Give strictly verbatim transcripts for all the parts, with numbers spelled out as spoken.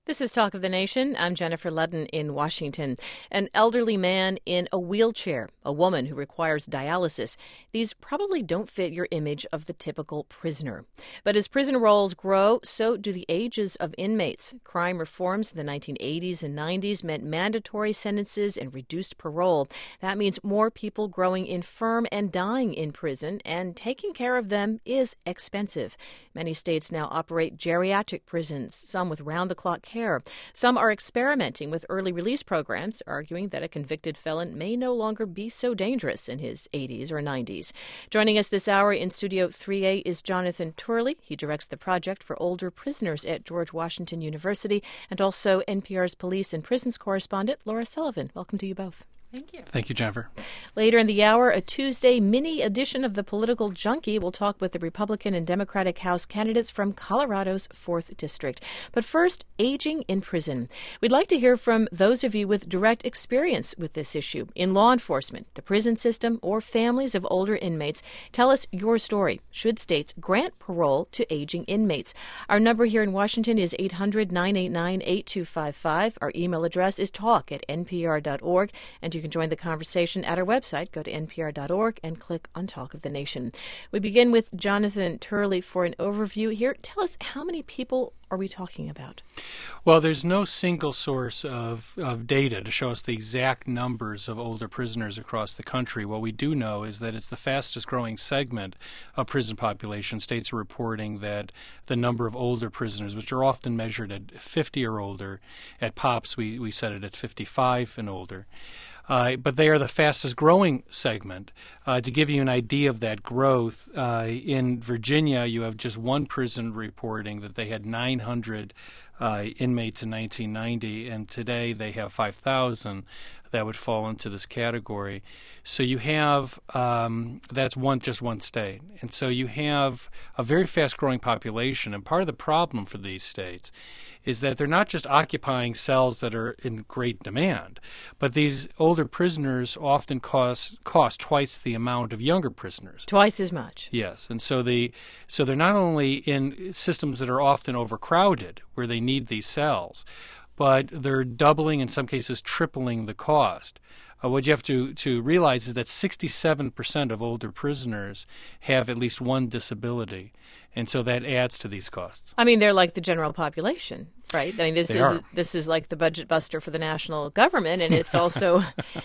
This is Talk of the Nation. I'm Jennifer Ludden in Washington. An elderly man in a wheelchair, a woman who requires dialysis. These probably don't fit your image of the typical prisoner. But as prison rolls grow, so do the ages of inmates. Crime reforms in the nineteen eighties and nineties meant mandatory sentences and reduced parole. That means more people growing infirm and dying in prison, and taking care of them is expensive. Many states now operate geriatric prisons, some with round-the-clock care. Some are experimenting with early release programs, arguing that a convicted felon may no longer be so dangerous in his eighties or nineties. Joining us this hour in Studio three A is Jonathan Turley. He directs the project for older prisoners at George Washington University, and also N P R's police and prisons correspondent, Laura Sullivan. Welcome to you both. Thank you. Thank you, Jennifer. Later in the hour, a Tuesday mini edition of The Political Junkie. We'll talk with the Republican and Democratic House candidates from Colorado's fourth District. But first, aging in prison. We'd like to hear from those of you with direct experience with this issue in law enforcement, the prison system, or families of older inmates. Tell us your story. Should states grant parole to aging inmates? Our number here in Washington is eight hundred, nine eight nine, eight two five five. Our email address is talk at n p r dot org, and you can join the conversation at our website. Go to n p r dot org and click on Talk of the Nation. We begin with Jonathan Turley for an overview here. Tell us, how many people are we talking about? Well, there's no single source of, of data to show us the exact numbers of older prisoners across the country. What we do know is that it's the fastest growing segment of prison population. States are reporting that the number of older prisoners, which are often measured at fifty or older, at POPs we, we set it at fifty-five and older. Uh, but they are the fastest growing segment. Uh, to give you an idea of that growth, uh, in Virginia, you have just one prison reporting that they had nine hundred uh, inmates in nineteen ninety, and today they have five thousand that would fall into this category. So you have, um, that's one just one state. And so you have a very fast-growing population, and part of the problem for these states is that they're not just occupying cells that are in great demand, but these older prisoners often cost cost twice the amount of younger prisoners. Twice as much. Yes, and so the so they're not only in systems that are often overcrowded, where they need these cells, but they're doubling, in some cases tripling the cost. Uh, what you have to, to realize is that sixty-seven percent of older prisoners have at least one disability, and so that adds to these costs. I mean, they're like the general population, right? I mean, this They is are. this is like the budget buster for the national government, and it's also.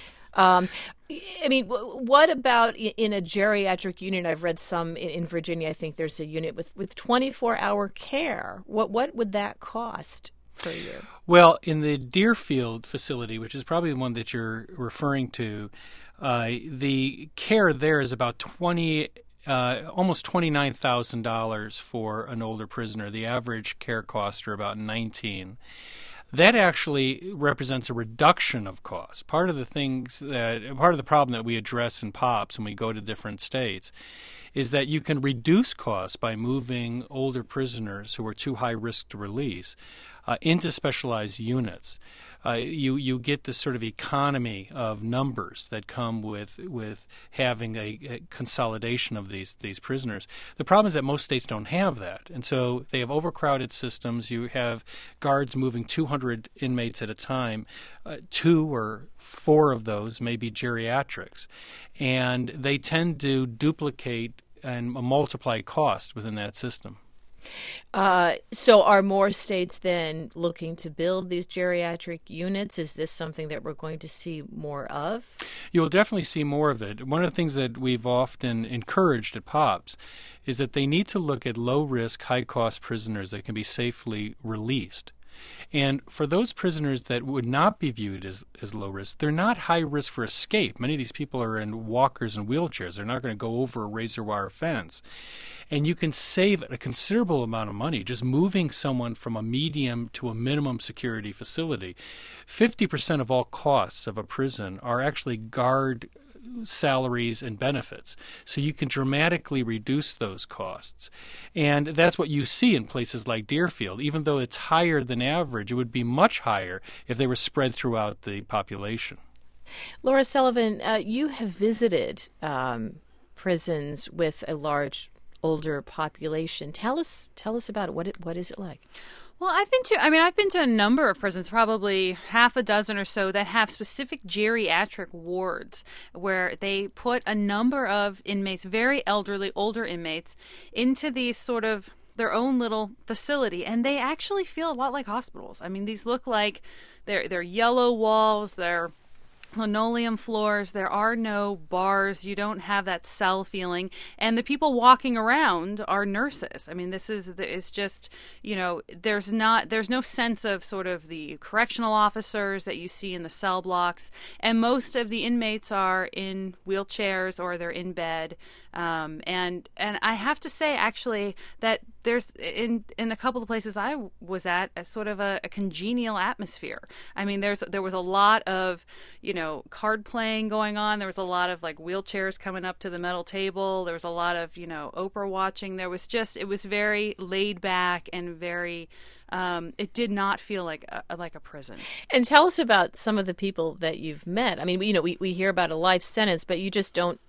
um, I mean, what about in a geriatric unit? I've read some in Virginia. I think there's a unit with, with twenty-four hour care. What what would that cost per year? Well, in the Deerfield facility, which is probably the one that you're referring to, uh, the care there is about twenty, uh, almost twenty-nine thousand dollars for an older prisoner. The average care costs are about nineteen. That actually represents a reduction of costs. Part of the things that, part of the problem that we address in POPs when we go to different states is that you can reduce costs by moving older prisoners who are too high risk to release uh, into specialized units. Uh, you you get this sort of economy of numbers that come with with having a, a consolidation of these these prisoners. The problem is that most states don't have that, and so they have overcrowded systems. You have guards moving two hundred inmates at a time. Uh, two or four of those may be geriatrics, and they tend to duplicate and multiply cost within that system. Uh, so are more states then looking to build these geriatric units? Is this something that we're going to see more of? You will definitely see more of it. One of the things that we've often encouraged at POPs is that they need to look at low-risk, high-cost prisoners that can be safely released. And for those prisoners that would not be viewed as, as low risk, they're not high risk for escape. Many of these people are in walkers and wheelchairs. They're not going to go over a razor wire fence. And you can save a considerable amount of money just moving someone from a medium to a minimum security facility. fifty percent of all costs of a prison are actually guard salaries and benefits. So you can dramatically reduce those costs. And that's what you see in places like Deerfield. Even though it's higher than average, it would be much higher if they were spread throughout the population. Laura Sullivan, uh, you have visited um, prisons with a large older population. Tell us tell us about it. What it, what is it like? Well, I've been to, I mean, I've been to a number of prisons, probably half a dozen or so, that have specific geriatric wards where they put a number of inmates, very elderly, older inmates, into these sort of their own little facility, and they actually feel a lot like hospitals. I mean, these look like they're, they're yellow walls, they're linoleum floors, there are no bars, you don't have that cell feeling, and the people walking around are nurses. I mean, this is it's just, you know, there's not there's no sense of sort of the correctional officers that you see in the cell blocks, and most of the inmates are in wheelchairs or they're in bed, um, and and I have to say actually that there's in in a couple of places I was at a sort of a, a congenial atmosphere. I mean, there's there was a lot of, you know, know, card playing going on. There was a lot of like wheelchairs coming up to the metal table. There was a lot of, you know, Oprah watching. There was just, it was very laid back and very, um, it did not feel like a, like a prison. And tell us about some of the people that you've met. I mean, you know, we, we hear about a life sentence, but you just don't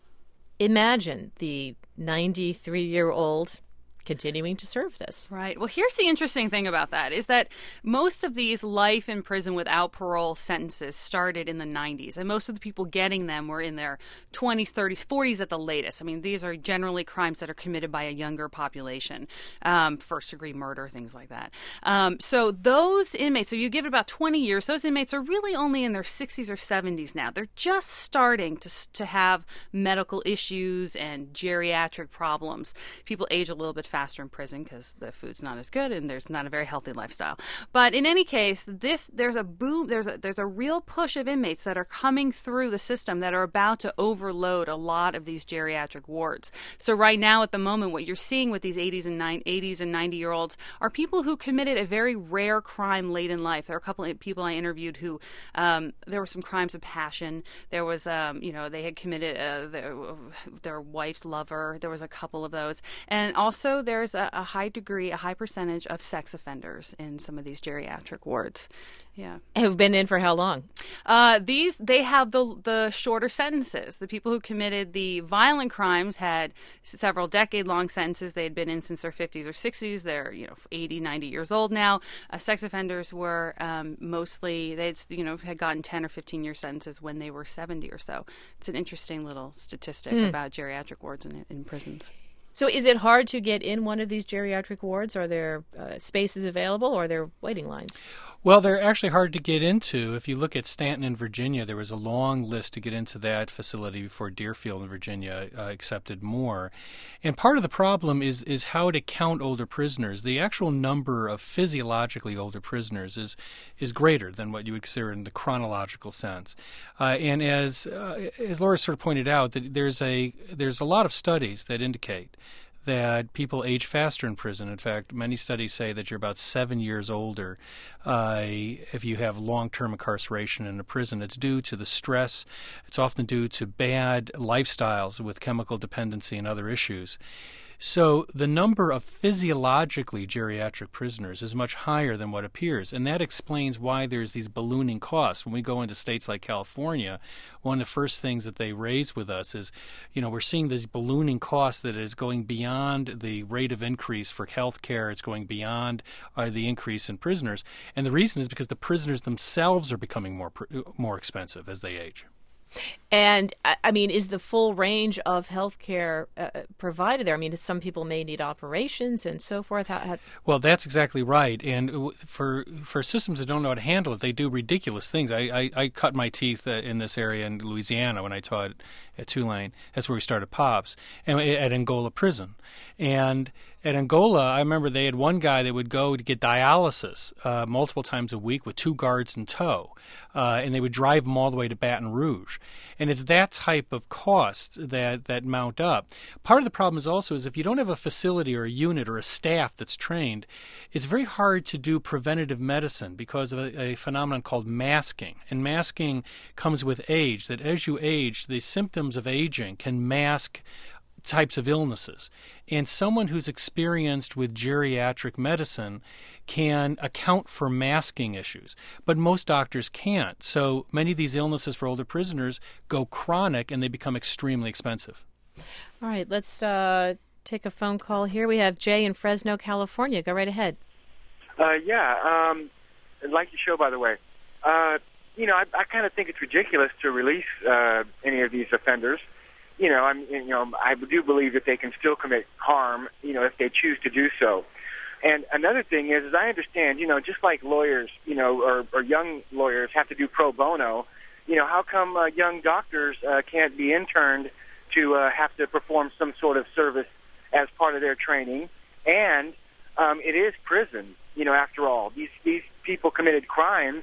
imagine the ninety-three-year-old continuing to serve this. Right. Well, here's the interesting thing about that is that most of these life in prison without parole sentences started in the nineties, and most of the people getting them were in their twenties, thirties, forties at the latest. I mean, these are generally crimes that are committed by a younger population, um, first-degree murder, things like that. Um, so those inmates, so you give it about twenty years, those inmates are really only in their sixties or seventies now. They're just starting to, to have medical issues and geriatric problems. People age a little bit faster in prison because the food's not as good and there's not a very healthy lifestyle. But in any case, this there's a boom, there's a there's a real push of inmates that are coming through the system that are about to overload a lot of these geriatric wards. So right now, at the moment, what you're seeing with these eighties and ninety year olds are people who committed a very rare crime late in life. There are a couple of people I interviewed who um, there were some crimes of passion. There was, um, you know, they had committed uh, their, their wife's lover. There was a couple of those, and also there's a, a high degree, a high percentage of sex offenders in some of these geriatric wards. Yeah, have been in for how long? Uh, these they have the the shorter sentences. The people who committed the violent crimes had several decade long sentences. They had been in since their fifties or sixties. They're, you know, eighty, ninety years old now. Uh, sex offenders were um, mostly they you know had gotten ten or fifteen year sentences when they were seventy or so. It's an interesting little statistic mm. about geriatric wards in, in prisons. So is it hard to get in one of these geriatric wards? Are there uh, spaces available, or are there waiting lines? Well, they're actually hard to get into. If you look at Stanton in Virginia, there was a long list to get into that facility before Deerfield in Virginia uh, accepted more. And part of the problem is is how to count older prisoners. The actual number of physiologically older prisoners is is greater than what you would consider in the chronological sense. Uh, and as uh, as Laura sort of pointed out, that there's a there's a lot of studies that indicate that people age faster in prison. In fact, many studies say that you're about seven years older uh, if you have long-term incarceration in a prison. It's due to the stress. It's often due to bad lifestyles with chemical dependency and other issues. So the number of physiologically geriatric prisoners is much higher than what appears, and that explains why there's these ballooning costs. When we go into states like California, one of the first things that they raise with us is, you know, we're seeing this ballooning cost that is going beyond the rate of increase for health care. It's going beyond uh, the increase in prisoners, and the reason is because the prisoners themselves are becoming more more expensive as they age. And, I mean, is the full range of health care uh, provided there? I mean, some people may need operations and so forth. How, how... Well, that's exactly right. And for for systems that don't know how to handle it, they do ridiculous things. I, I, I cut my teeth uh, in this area in Louisiana when I taught at Tulane. That's where we started POPs, and at Angola Prison. And at Angola, I remember they had one guy that would go to get dialysis uh, multiple times a week with two guards in tow, uh, and they would drive him all the way to Baton Rouge. And it's that type of cost that, that mount up. Part of the problem is also is if you don't have a facility or a unit or a staff that's trained, it's very hard to do preventative medicine because of a, a phenomenon called masking. And masking comes with age, that as you age, the symptoms of aging can mask types of illnesses. And someone who's experienced with geriatric medicine can account for masking issues, but most doctors can't. So many of these illnesses for older prisoners go chronic and they become extremely expensive. All right, let's uh, take a phone call here. We have Jay in Fresno, California. Go right ahead. Uh, yeah, um, I like your show, by the way. Uh, you know, I, I kind of think it's ridiculous to release uh, any of these offenders. You know, I'm, you know, I do believe that they can still commit harm, you know, if they choose to do so. And another thing is, as I understand, you know, just like lawyers, you know, or, or young lawyers have to do pro bono, you know, how come uh, young doctors uh, can't be interned to uh, have to perform some sort of service as part of their training? And um, it is prison, you know, after all. These these people committed crimes.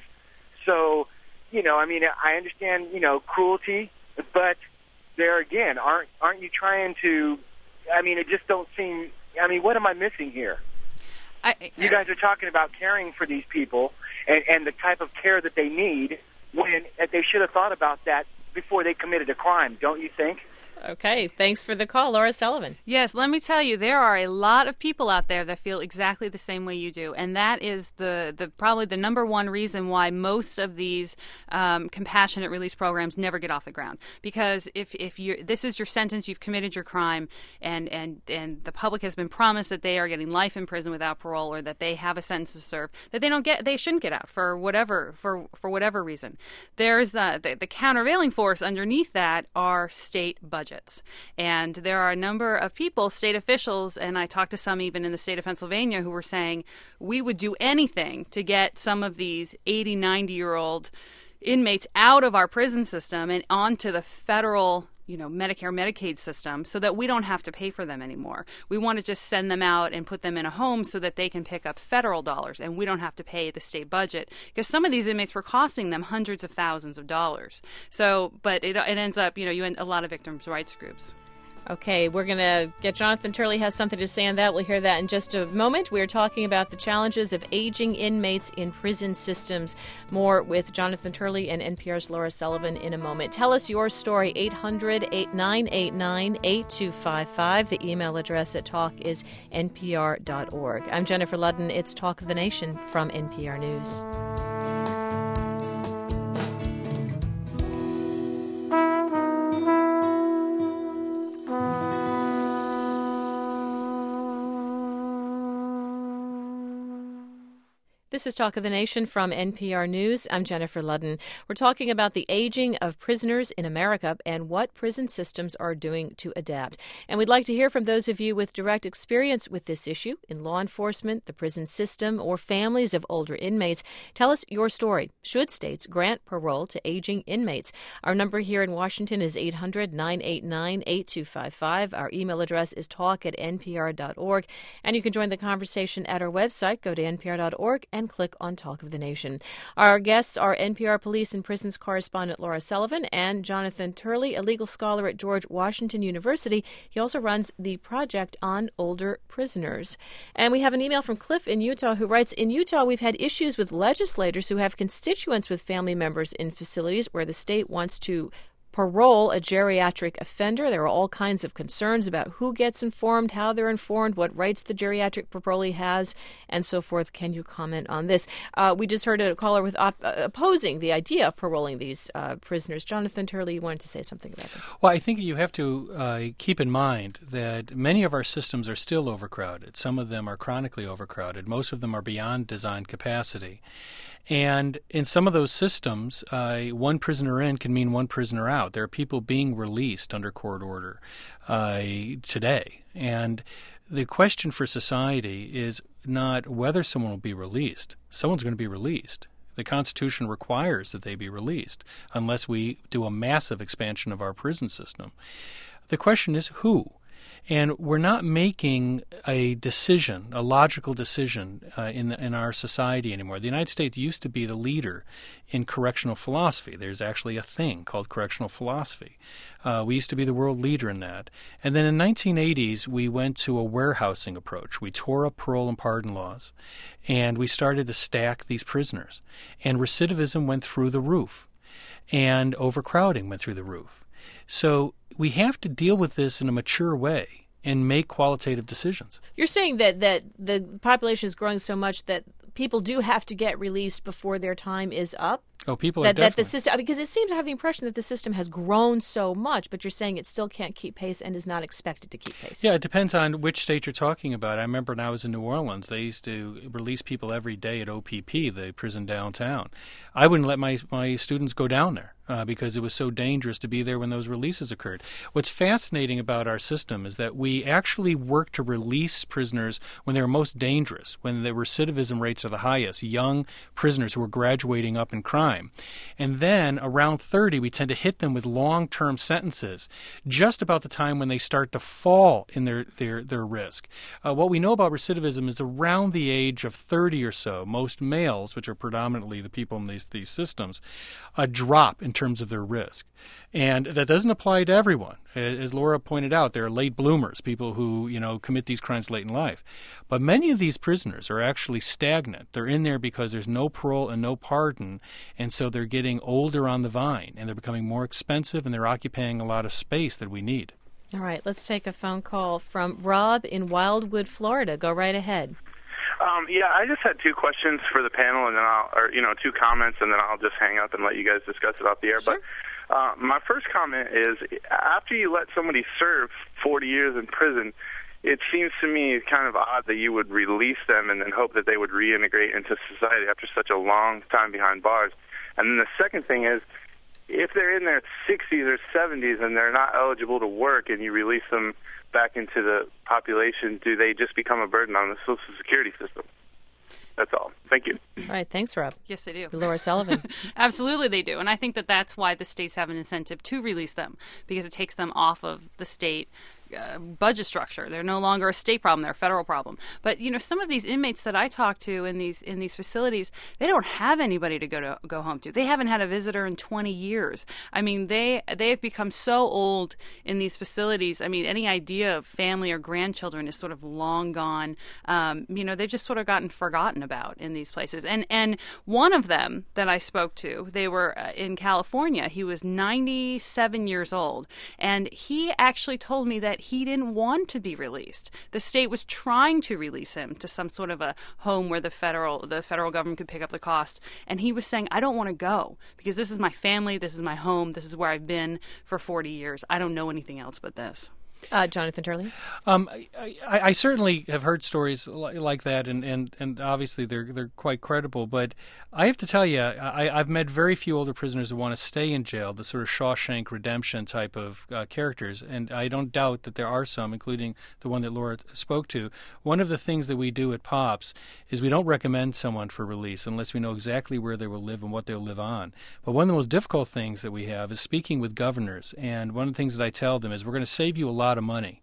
So, you know, I mean, I understand, you know, cruelty, but there again, aren't aren't you trying to, I mean, it just don't seem, I mean, what am I missing here? I, I, you guys are talking about caring for these people and, and the type of care that they need when they should have thought about that before they committed a crime, don't you think? Okay, thanks for the call, Laura Sullivan. Yes, let me tell you, there are a lot of people out there that feel exactly the same way you do, and that is the, the probably the number one reason why most of these um, compassionate release programs never get off the ground. Because if if you this is your sentence, you've committed your crime, and and and the public has been promised that they are getting life in prison without parole, or that they have a sentence to serve, that they don't get, they shouldn't get out for whatever for for whatever reason. There's uh, the, the countervailing force underneath that are state budgets. And there are a number of people, state officials, and I talked to some even in the state of Pennsylvania, who were saying we would do anything to get some of these eighty, ninety-year-old inmates out of our prison system and onto the federal, you know, Medicare, Medicaid system so that we don't have to pay for them anymore. We want to just send them out and put them in a home so that they can pick up federal dollars and we don't have to pay the state budget, because some of these inmates were costing them hundreds of thousands of dollars. So, but it, it ends up, you know, you end a lot of victims' rights groups. Okay, we're going to get Jonathan Turley has something to say on that. We'll hear that in just a moment. We're talking about the challenges of aging inmates in prison systems. More with Jonathan Turley and N P R's Laura Sullivan in a moment. Tell us your story, eight hundred, nine eight nine, eight two five five. The email address at talk is n p r dot org. I'm Jennifer Ludden. It's Talk of the Nation from N P R News. This is Talk of the Nation from N P R News. I'm Jennifer Ludden. We're talking about the aging of prisoners in America and what prison systems are doing to adapt. And we'd like to hear from those of you with direct experience with this issue in law enforcement, the prison system, or families of older inmates. Tell us your story. Should states grant parole to aging inmates? Our number here in Washington is eight hundred, nine eight nine, eight two five five. Our email address is talk at n p r dot org. And you can join the conversation at our website. Go to n p r dot org and click on Talk of the Nation. Our guests are N P R Police and Prisons correspondent Laura Sullivan and Jonathan Turley, a legal scholar at George Washington University. He also runs the Project on Older Prisoners. And we have an email from Cliff in Utah who writes, in Utah, we've had issues with legislators who have constituents with family members in facilities where the state wants to parole a geriatric offender. There are all kinds of concerns about who gets informed, how they're informed, what rights the geriatric parolee has, and so forth. Can you comment on this? Uh, we just heard a caller with op- uh, opposing the idea of paroling these uh, prisoners. Jonathan Turley, you wanted to say something about this. Well, I think you have to uh, keep in mind that many of our systems are still overcrowded. Some of them are chronically overcrowded. Most of them are beyond design capacity. And in some of those systems, uh, one prisoner in can mean one prisoner out. There are people being released under court order uh, today. And the question for society is not whether someone will be released. Someone's going to be released. The Constitution requires that they be released unless we do a massive expansion of our prison system. The question is who? And we're not making a decision, a logical decision uh, in the, in our society anymore. The United States used to be the leader in correctional philosophy. There's actually a thing called correctional philosophy. Uh, we used to be the world leader in that. And then in the nineteen eighties, we went to a warehousing approach. We tore up parole and pardon laws, and we started to stack these prisoners. And recidivism went through the roof, and overcrowding went through the roof. So we have to deal with this in a mature way and make qualitative decisions. You're saying that, that the population is growing so much that people do have to get released before their time is up? Oh, people that, are definitely. that the system, because it seems I have the impression that the system has grown so much, but you're saying it still can't keep pace and is not expected to keep pace. Yeah, it depends on which state you're talking about. I remember when I was in New Orleans, they used to release people every day at O P P, the prison downtown. I wouldn't let my my students go down there. Uh, because it was so dangerous to be there when those releases occurred. What's fascinating about our system is that we actually work to release prisoners when they're most dangerous, when the recidivism rates are the highest, young prisoners who are graduating up in crime. And then around thirty, we tend to hit them with long-term sentences just about the time when they start to fall in their, their, their risk. Uh, what we know about recidivism is around the age of thirty or so, most males, which are predominantly the people in these, these systems, a drop in terms of their risk. And that doesn't apply to everyone. As Laura pointed out, there are late bloomers, people who, you know, commit these crimes late in life. But many of these prisoners are actually stagnant. They're in there because there's no parole and no pardon, and so they're getting older on the vine, and they're becoming more expensive, and they're occupying a lot of space that we need. All right, let's take a phone call from Rob in Wildwood, Florida. Go right ahead. Um, yeah, I just had two questions for the panel, and then I'll, or you know, two comments, and then I'll just hang up and let you guys discuss it off the air. Sure. But uh, my first comment is, after you let somebody serve forty years in prison, it seems to me kind of odd that you would release them and then hope that they would reintegrate into society after such a long time behind bars. And then the second thing is, if they're in their sixties or seventies and they're not eligible to work, and you release them back into the population, do they just become a burden on the Social Security system? That's all. Thank you. All right. Thanks, Rob. Yes, they do. Laura Sullivan. Absolutely, they do. And I think that that's why the states have an incentive to release them, because it takes them off of the state uh, budget structure. They're no longer a state problem; they're a federal problem. But you know, some of these inmates that I talk to in these in these facilities, they don't have anybody to go to go home to. They haven't had a visitor in twenty years. I mean, they they have become so old in these facilities. I mean, any idea of family or grandchildren is sort of long gone. Um, you know, they've just sort of gotten forgotten about in these places. And and one of them that I spoke to, they were uh, in California. He was ninety-seven years old, and he actually told me that he didn't want to be released. The state was trying to release him to some sort of a home where the federal the federal government could pick up the cost, and he was saying, I don't want to go because this is my family, this is my home, this is where I've been for forty years. I don't know anything else but this. Uh, Jonathan Turley? Um, I, I certainly have heard stories li- like that, and, and, and obviously they're they're quite credible. But I have to tell you, I, I've met very few older prisoners who want to stay in jail, the sort of Shawshank Redemption type of uh, characters. And I don't doubt that there are some, including the one that Laura spoke to. One of the things that we do at POPS is we don't recommend someone for release unless we know exactly where they will live and what they'll live on. But one of the most difficult things that we have is speaking with governors. And one of the things that I tell them is we're going to save you a lot of money.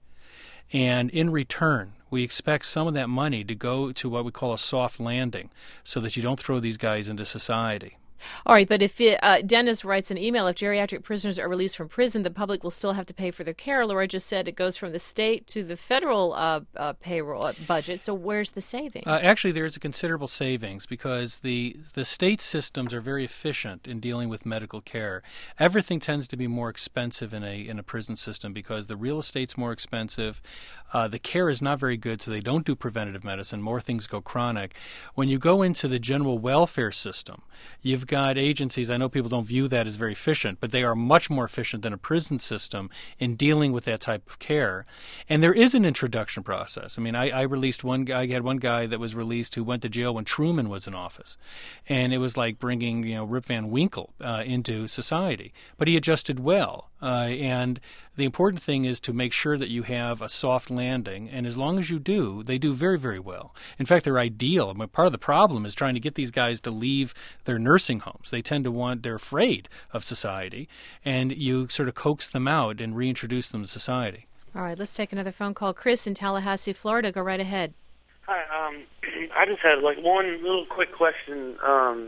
And in return, we expect some of that money to go to what we call a soft landing so that you don't throw these guys into society. All right, but if it, uh, Dennis writes an email, if geriatric prisoners are released from prison, the public will still have to pay for their care. Laura just said it goes from the state to the federal uh, uh, payroll uh, budget. So where's the savings? Uh, actually, there is a considerable savings because the, the state systems are very efficient in dealing with medical care. Everything tends to be more expensive in a in a prison system because the real estate's more expensive. Uh, the care is not very good, so they don't do preventative medicine. More things go chronic. When you go into the general welfare system, you've got agencies, I know people don't view that as very efficient, but they are much more efficient than a prison system in dealing with that type of care. And there is an introduction process. I mean, I, I released one guy, I had one guy that was released who went to jail when Truman was in office. And it was like bringing, you know, Rip Van Winkle uh, into society. But he adjusted well. Uh, and the important thing is to make sure that you have a soft landing, and as long as you do, they do very, very well. In fact, they're ideal. I mean, part of the problem is trying to get these guys to leave their nursing homes. They tend to want, they're afraid of society, and you sort of coax them out and reintroduce them to society. All right, let's take another phone call. Chris in Tallahassee, Florida. Go right ahead. Hi, um, I just had like one little quick question. Um,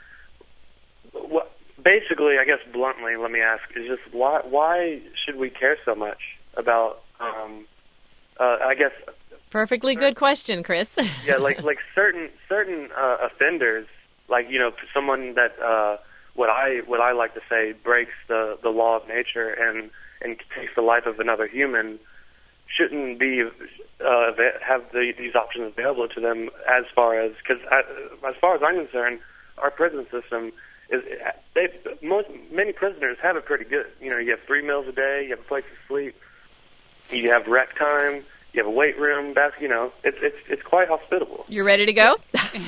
what? Basically, I guess bluntly, let me ask, is just why why should we care so much about, um, uh, I guess... Perfectly good question, Chris. yeah, like like certain certain uh, offenders, like, you know, someone that, uh, what I what I like to say, breaks the, the law of nature and, and takes the life of another human, shouldn't be uh, have the, these options available to them as far as, because as far as I'm concerned, our prison system is they most many prisoners have it pretty good. You know, you have three meals a day, you have a place to sleep, you have rec time, you have a weight room. That's, you know, it's it's it's quite hospitable. You're ready to go?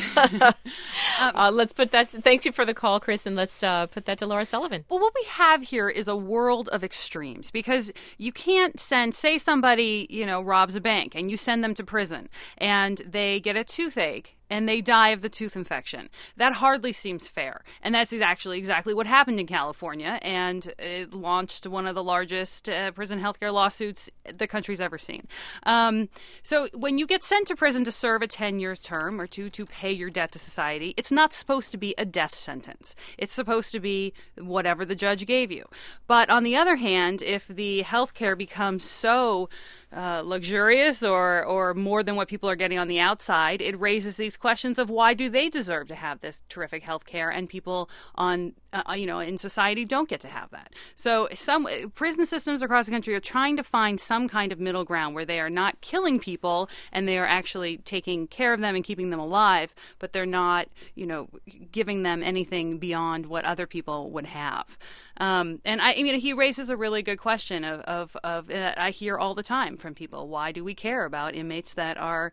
uh, let's put that. Thank you for the call, Chris, and let's uh, put that to Laura Sullivan. Well, what we have here is a world of extremes, because you can't send, say somebody, you know, robs a bank and you send them to prison and they get a toothache and they die of the tooth infection. That hardly seems fair. And that's actually exactly what happened in California, and it launched one of the largest uh, prison healthcare lawsuits the country's ever seen. Um, so when you get sent to prison to serve a ten-year term or to, to pay your debt to society, it's not supposed to be a death sentence. It's supposed to be whatever the judge gave you. But on the other hand, if the healthcare becomes so Uh, luxurious or or more than what people are getting on the outside, it raises these questions of why do they deserve to have this terrific health care and people on uh, you know in society don't get to have that. So some prison systems across the country are trying to find some kind of middle ground where they are not killing people and they are actually taking care of them and keeping them alive, but they're not you know giving them anything beyond what other people would have. Um, and I, I mean, he raises a really good question of of, of uh, I hear all the time from people, why do we care about inmates that are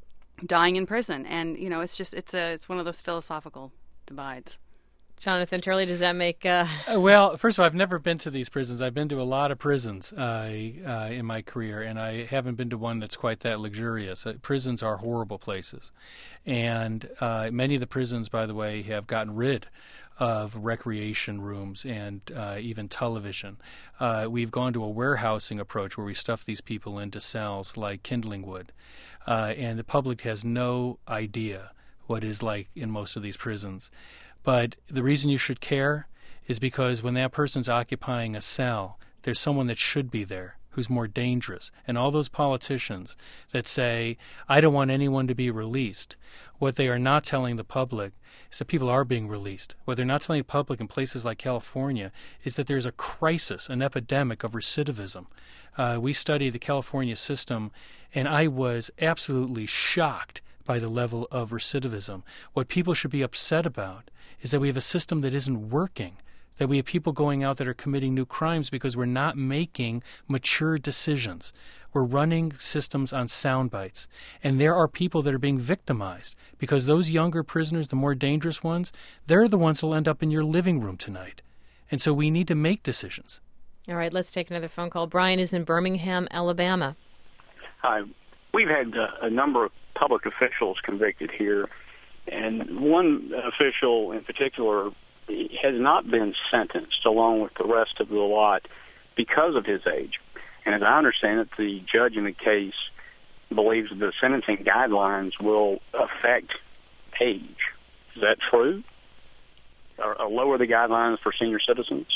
dying in prison? And you know, it's just it's a it's one of those philosophical divides. Jonathan Turley, does that make? Uh... Uh, well, first of all, I've never been to these prisons. I've been to a lot of prisons uh, uh, in my career, and I haven't been to one that's quite that luxurious. Uh, prisons are horrible places, and uh, many of the prisons, by the way, have gotten rid of recreation rooms and uh, even television. Uh, we've gone to a warehousing approach where we stuff these people into cells like kindling wood, uh, and the public has no idea what it is like in most of these prisons. But the reason you should care is because when that person's occupying a cell, there's someone that should be there who's more dangerous. And all those politicians that say, I don't want anyone to be released, what they are not telling the public is that people are being released. What they're not telling the public in places like California is that there's a crisis, an epidemic of recidivism. Uh, we studied the California system, and I was absolutely shocked by the level of recidivism. What people should be upset about is that we have a system that isn't working, that we have people going out that are committing new crimes because we're not making mature decisions. We're running systems on sound bites. And there are people that are being victimized because those younger prisoners, the more dangerous ones, they're the ones who will end up in your living room tonight. And so we need to make decisions. All right, let's take another phone call. Brian is in Birmingham, Alabama. Hi. We've had uh, a number of public officials convicted here, and one official in particular has not been sentenced along with the rest of the lot because of his age. And as I understand it, the judge in the case believes the sentencing guidelines will affect age. Is that true? Or, or lower the guidelines for senior citizens?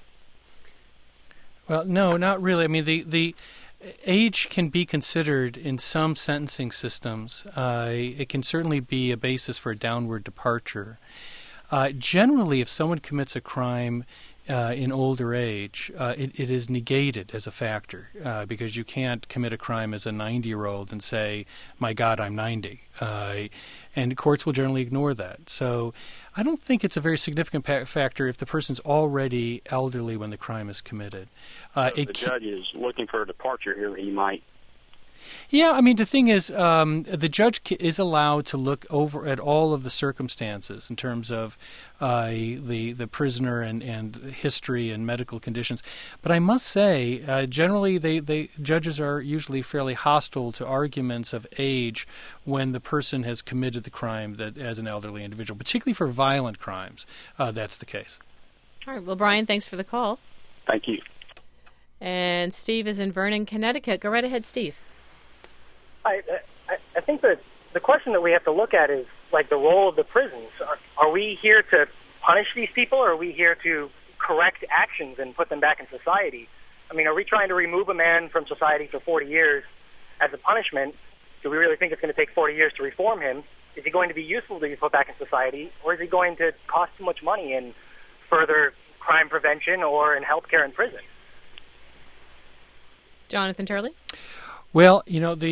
Well, no, not really. I mean, the, the age can be considered in some sentencing systems. Uh, it can certainly be a basis for a downward departure. Uh, generally, if someone commits a crime uh, in older age, uh, it, it is negated as a factor uh, because you can't commit a crime as a ninety-year-old and say, my God, I'm ninety. Uh, and courts will generally ignore that. So I don't think it's a very significant pa- factor if the person's already elderly when the crime is committed. Uh, so if the judge is looking for a departure here, he might. Yeah, I mean, the thing is, um, the judge is allowed to look over at all of the circumstances in terms of uh, the the prisoner and, and history and medical conditions. But I must say, uh, generally, they, they judges are usually fairly hostile to arguments of age when the person has committed the crime that as an elderly individual, particularly for violent crimes. Uh, that's the case. All right. Well, Brian, thanks for the call. Thank you. And Steve is in Vernon, Connecticut. Go right ahead, Steve. I, I, I think that the question that we have to look at is like the role of the prisons. Are, are we here to punish these people, or are we here to correct actions and put them back in society? I mean, are we trying to remove a man from society for forty years as a punishment? Do we really think it's going to take forty years to reform him? Is he going to be useful to be put back in society, or is he going to cost too much money in further crime prevention or in health care in prison? Jonathan Turley? Well, you know, the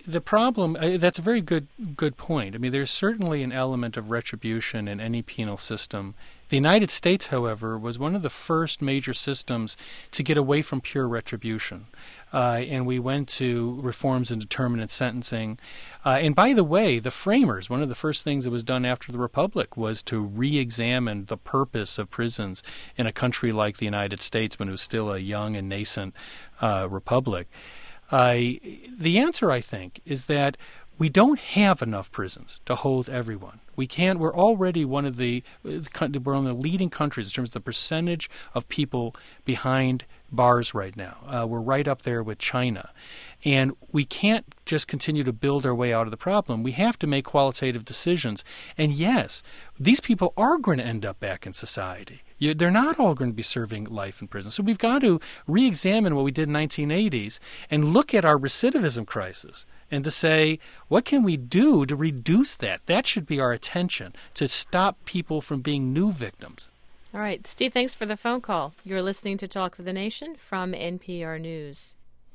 the problem, uh, that's a very good good point. I mean, there's certainly an element of retribution in any penal system. The United States, however, was one of the first major systems to get away from pure retribution. Uh, and we went to reforms in determinate sentencing. Uh, and by the way, the framers, one of the first things that was done after the Republic was to re-examine the purpose of prisons in a country like the United States when it was still a young and nascent uh, republic. Uh, the answer, I think, is that we don't have enough prisons to hold everyone. We can't. We're already one of the we're one of the leading countries in terms of the percentage of people behind bars right now. Uh, we're right up there with China, and we can't just continue to build our way out of the problem. We have to make qualitative decisions. And yes, these people are going to end up back in society. You, they're not all going to be serving life in prison. So we've got to re-examine what we did in the nineteen eighties and look at our recidivism crisis and to say, what can we do to reduce that? That should be our attention, to stop people from being new victims. All right. Steve, thanks for the phone call. You're listening to Talk of the Nation from N P R News.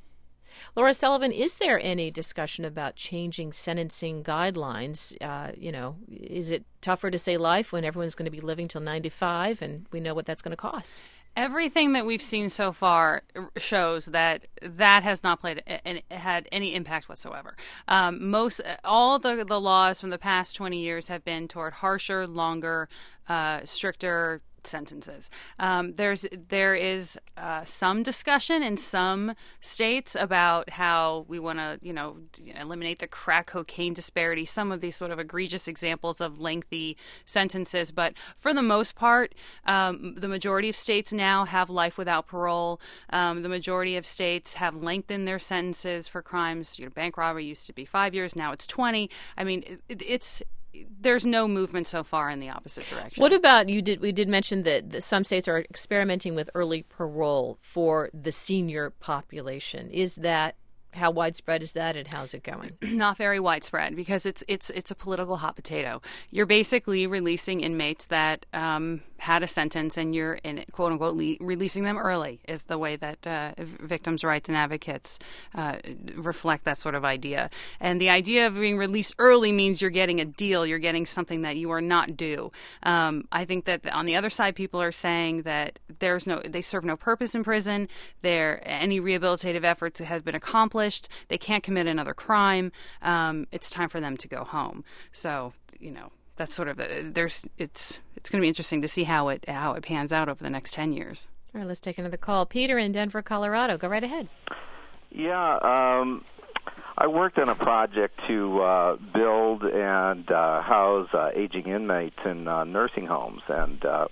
Laura Sullivan, is there any discussion about changing sentencing guidelines? Uh, you know, is it tougher to say life when everyone's going to be living till ninety-five and we know what that's going to cost? Everything that we've seen so far shows that that has not played and had any impact whatsoever. Um, most all the the laws from the past twenty years have been toward harsher, longer, uh, stricter sentences. Um, there's there is uh, some discussion in some states about how we want to, you know, eliminate the crack cocaine disparity. Some of these sort of egregious examples of lengthy sentences, but for the most part, um, the majority of states now have life without parole. Um, the majority of states have lengthened their sentences for crimes. You know, bank robbery used to be five years, now it's twenty. I mean, it, it's there's no movement so far in the opposite direction. What about, you did we did mention that, that some states are experimenting with early parole for the senior population. Is that, how widespread is that and how's it going? Not very widespread because it's it's it's a political hot potato. You're basically releasing inmates that um, had a sentence and you're, in quote unquote, le- releasing them early is the way that uh, victims' rights and advocates uh, reflect that sort of idea. And the idea of being released early means you're getting a deal. You're getting something that you are not due. Um, I think that on the other side, people are saying that there's no, they serve no purpose in prison. There, any rehabilitative efforts have been accomplished. They can't commit another crime. Um, it's time for them to go home. So, you know, that's sort of a, there's it's it's going to be interesting to see how it how it pans out over the next ten years. All right, let's take another call. Peter in Denver, Colorado. Go right ahead. Yeah, um, I worked on a project to uh, build and uh, house uh, aging inmates in uh, nursing homes, and uh,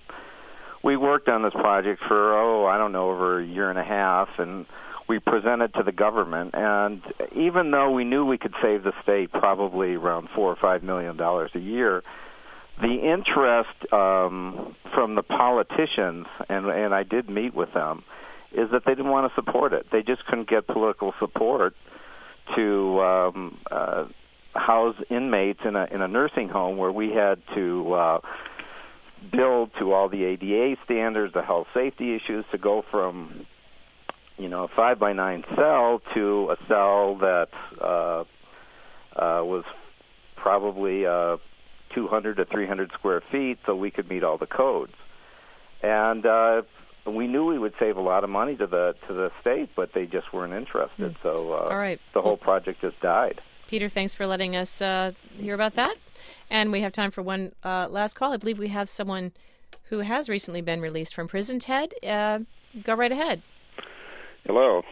we worked on this project for oh I don't know over a year and a half, and we presented to the government, and even though we knew we could save the state probably around four or five million dollars a year, the interest um, from the politicians, and, and I did meet with them, is that they didn't want to support it. They just couldn't get political support to um, uh, house inmates in a in a nursing home where we had to uh, build to all the A D A standards, the health safety issues, to go from you know, a five by nine cell to a cell that uh, uh, was probably uh, two hundred to three hundred square feet, so we could meet all the codes. And uh, we knew we would save a lot of money to the to the state, but they just weren't interested. Mm. So uh, all right. the whole project just died. Peter, thanks for letting us uh, hear about that. And we have time for one uh, last call. I believe we have someone who has recently been released from prison. Ted, uh, go right ahead. Hello.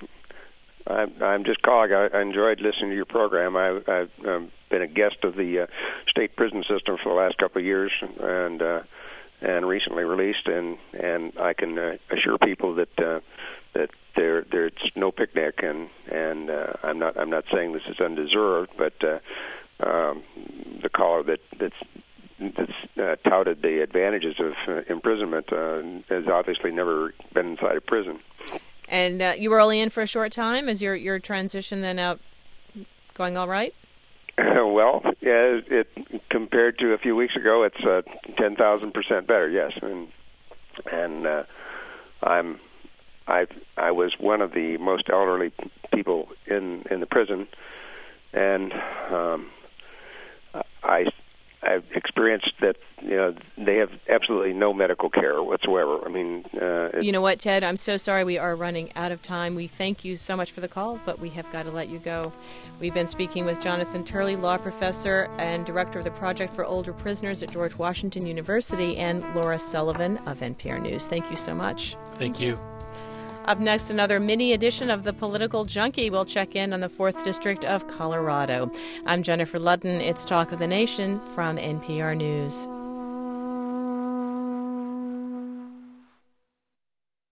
I'm, I'm just calling. I, I enjoyed listening to your program. I, I've um, been a guest of the uh, state prison system for the last couple of years, and uh, and recently released. And, and I can uh, assure people that uh, that there there's no picnic. And and uh, I'm not I'm not saying this is undeserved, but uh, um, the caller that that's that's uh, touted the advantages of uh, imprisonment uh, has obviously never been inside a prison. And uh, you were only in for a short time. Is your, your transition then out going all right? Uh, well, yeah, it compared to a few weeks ago, it's uh, ten thousand percent better. Yes, and and uh, I'm I I was one of the most elderly people in in the prison, and um, I. I've experienced that, you know, they have absolutely no medical care whatsoever. I mean, uh, you know what, Ted? I'm so sorry we are running out of time. We thank you so much for the call, but we have got to let you go. We've been speaking with Jonathan Turley, law professor and director of the Project for Older Prisoners at George Washington University, and Laura Sullivan of N P R News. Thank you so much. Thank you. Up next, another mini edition of The Political Junkie. We'll check in on the fourth District of Colorado. I'm Jennifer Ludden. It's Talk of the Nation from N P R News.